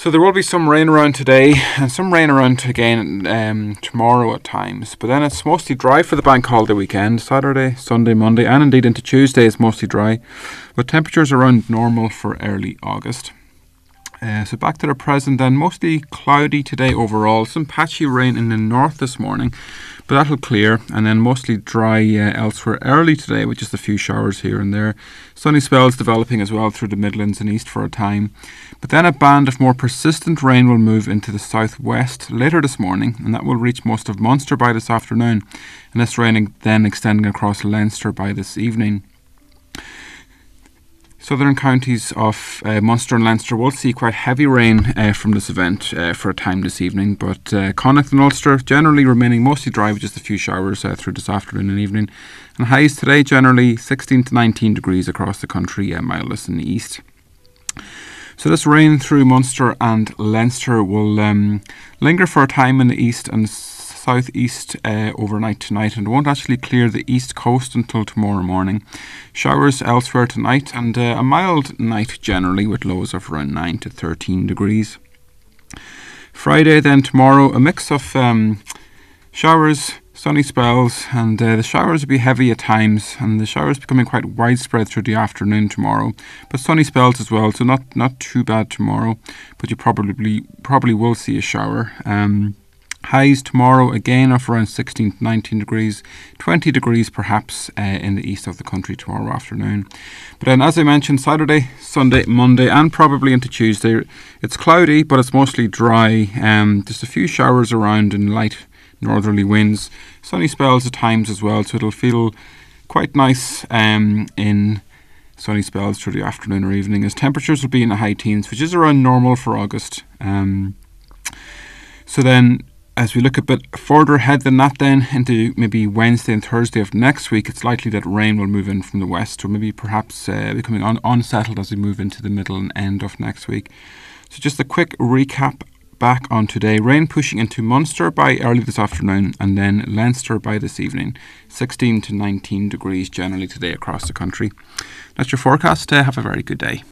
So there will be some rain around today and some rain around again tomorrow at times. But then it's mostly dry for the bank holiday weekend. Saturday, Sunday, Monday and indeed into Tuesday is mostly dry, with temperatures around normal for early August. So back to the present then, mostly cloudy today overall. Some patchy rain in the north this morning, but that'll clear, and then mostly dry elsewhere early today with just a few showers here and there. Sunny spells developing as well through the Midlands and east for a time. But then a band of more persistent rain will move into the southwest later this morning, and that will reach most of Munster by this afternoon, and this rain then extending across Leinster by this evening. Southern counties of Munster and Leinster will see quite heavy rain from this event for a time this evening, but Connacht and Ulster generally remaining mostly dry with just a few showers through this afternoon and evening. And highs today generally 16 to 19 degrees across the country, mildest in the east. So this rain through Munster and Leinster will linger for a time in the east and southeast overnight tonight, and won't actually clear the east coast until tomorrow morning. Showers elsewhere tonight, and a mild night generally with lows of around 9 to 13 degrees. Friday then tomorrow, a mix of showers, sunny spells, and the showers will be heavy at times, and the showers becoming quite widespread through the afternoon tomorrow, but sunny spells as well, so not too bad tomorrow, but you probably will see a shower. Highs tomorrow again of around 16 to 19 degrees, 20 degrees perhaps in the east of the country tomorrow afternoon. But then, as I mentioned, Saturday, Sunday, Monday and probably into Tuesday, it's cloudy but it's mostly dry. Just a few showers around and light northerly winds. Sunny spells at times as well, so it'll feel quite nice in sunny spells through the afternoon or evening, as temperatures will be in the high teens, which is around normal for August. So then, as we look a bit further ahead than that then, into maybe Wednesday and Thursday of next week, it's likely that rain will move in from the west, or maybe perhaps becoming unsettled as we move into the middle and end of next week. So just a quick recap back on today. Rain pushing into Munster by early this afternoon, and then Leinster by this evening. 16 to 19 degrees generally today across the country. That's your forecast. Have a very good day.